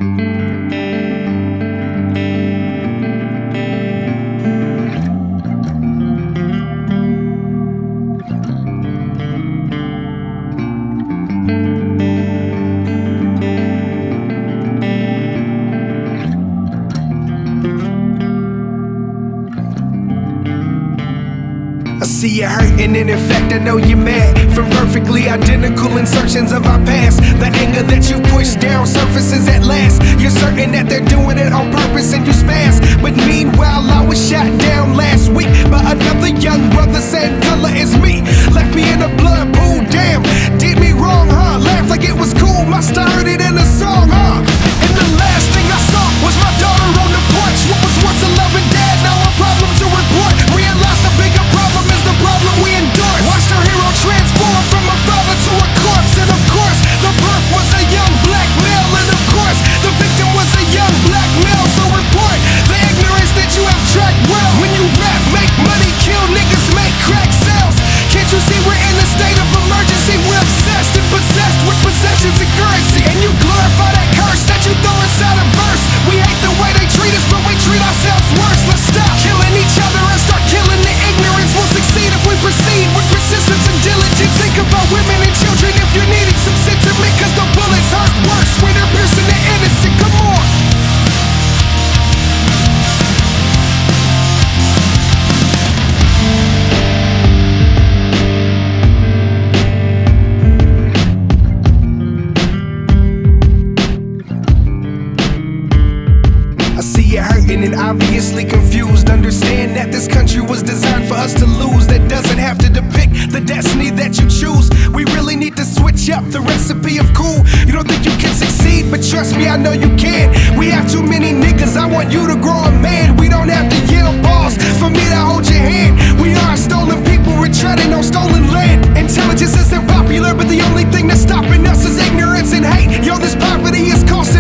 I see you hurting, and in fact I know you're mad. From perfectly identical insertions of our past, the anger that you pushed down surfaces at last. You're certain that they're doing it on purpose and you spaz. But meanwhile I was shot down last week by another young brother, same color as me. Left me in a blood pool, damn, did me wrong, huh? Laughed like it was cool, must have heard it in a song, huh? And the last thing I saw was my daughter on the porch. What was once a loving dad, now a problem to report. Realized the bigger problem is the problem we endorse. Watched her hero transform from a father to a corpse. And of course, the birth was a young black male. And of course, the victim was a young black male. So report the ignorance that you have tracked well. When you rap, make money, kill niggas, make crack sales. Can't you see we're in a state of emergency? We're obsessed and possessed with possessions and currency. And you glorify that curse that you throw inside a verse. We hate the way they treat us, but we treat ourselves worse. Let's stop killing each other and start killing the ignorance. We'll succeed if we proceed with persistence and diligence. Think about women and children if you're needing some sentiment, cause the bullets hurt worse when they're piercing the innocent. Come on. I see you hurting and obviously confused. Understand that this country was designed for us to lose. That doesn't have to depict the destiny that you choose. We really need to switch up the recipe of cool. You don't think you can succeed, but trust me, I know you can. We have too many niggas, I want you to grow a man. We don't have to yell boss for me to hold your hand. We are stolen people, we're treading on stolen land. Intelligence isn't popular, but the only thing that's stopping us is ignorance and hate. Yo, this poverty is costing